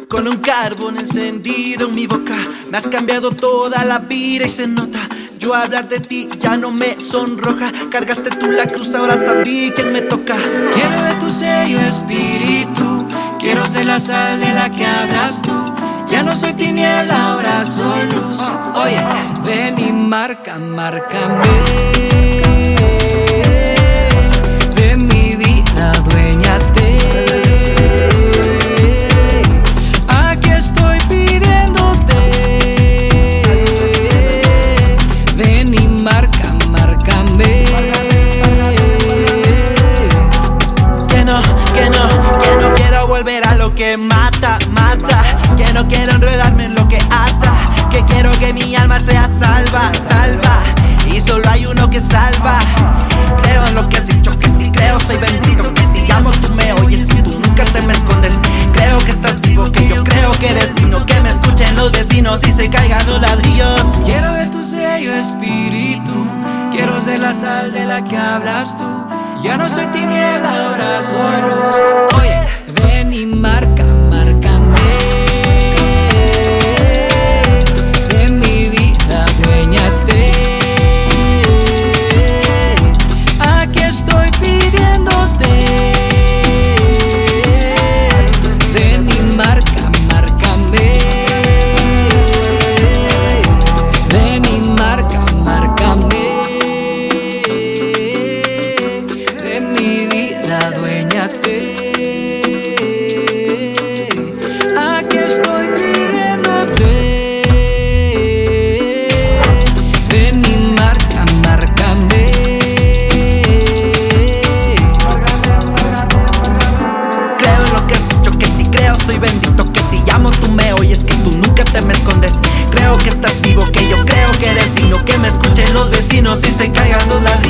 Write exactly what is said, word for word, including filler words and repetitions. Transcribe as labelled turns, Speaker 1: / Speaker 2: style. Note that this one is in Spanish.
Speaker 1: Con un carbón encendido en mi boca me has cambiado toda la vida y se nota. Yo hablar de ti ya no me sonroja. Cargaste tú la cruz, ahora sabí quién me toca.
Speaker 2: Quiero de tu sello espíritu, quiero ser la sal de la que hablas tú. Ya no soy tiniebla, ahora soy luz. Oye, ven y marca, márcame. De mi vida, duéñate. Aquí estoy pidiéndote. Ven y marca, márcame.
Speaker 1: Que no, que no, que no quiero volver a lo que mata, mata. Que no quiero enredarme en lo que ata. Que quiero que mi alma sea salva, salva. Y solo hay uno que salva. Creo en lo que has dicho, que si creo soy bendito. Que si llamo tú me oyes y tú nunca te me escondes. Creo que estás vivo, que yo creo que eres digno. Que me escuchen los vecinos y se caigan los ladrillos.
Speaker 2: Quiero de tu sello espíritu, quiero ser la sal de la que hablas tú. Ya no soy tiniebla, ahora soy luz. Oye, ven y marca, márcame. De mi vida, duéñate. Aquí estoy pidiéndote. Ven y marca, márcame. Ven y marca, márcame. De mi vida, duéñate. Aquí estoy pidiéndote. Ven y marca, márcame.
Speaker 1: Creo en lo que has dicho, que si creo soy bendito. Que si llamo tú me oyes, que tú nunca te me escondes. Creo que estás vivo, que yo creo que eres digno. Que me escuchen los vecinos y se caigan los ladrillos.